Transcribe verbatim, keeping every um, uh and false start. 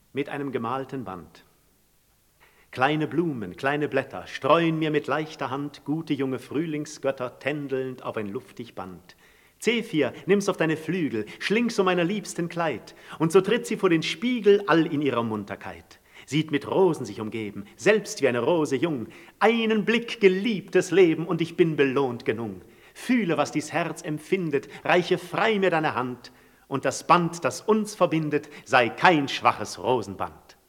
mit einem gemalten Band. Kleine Blumen, kleine Blätter streuen mir mit leichter Hand gute junge Frühlingsgötter tändelnd auf ein luftig Band. Zephyr, nimm's auf deine Flügel, schling's um meiner Liebsten Kleid, und so tritt sie vor den Spiegel all in ihrer Munterkeit. Sieht mit Rosen sich umgeben, selbst wie eine Rose jung, einen Blick geliebtes Leben, und ich bin belohnt genung. Fühle, was dies Herz empfindet, reiche frei mir deine Hand, und das Band, das uns verbindet, sei kein schwaches Rosenband.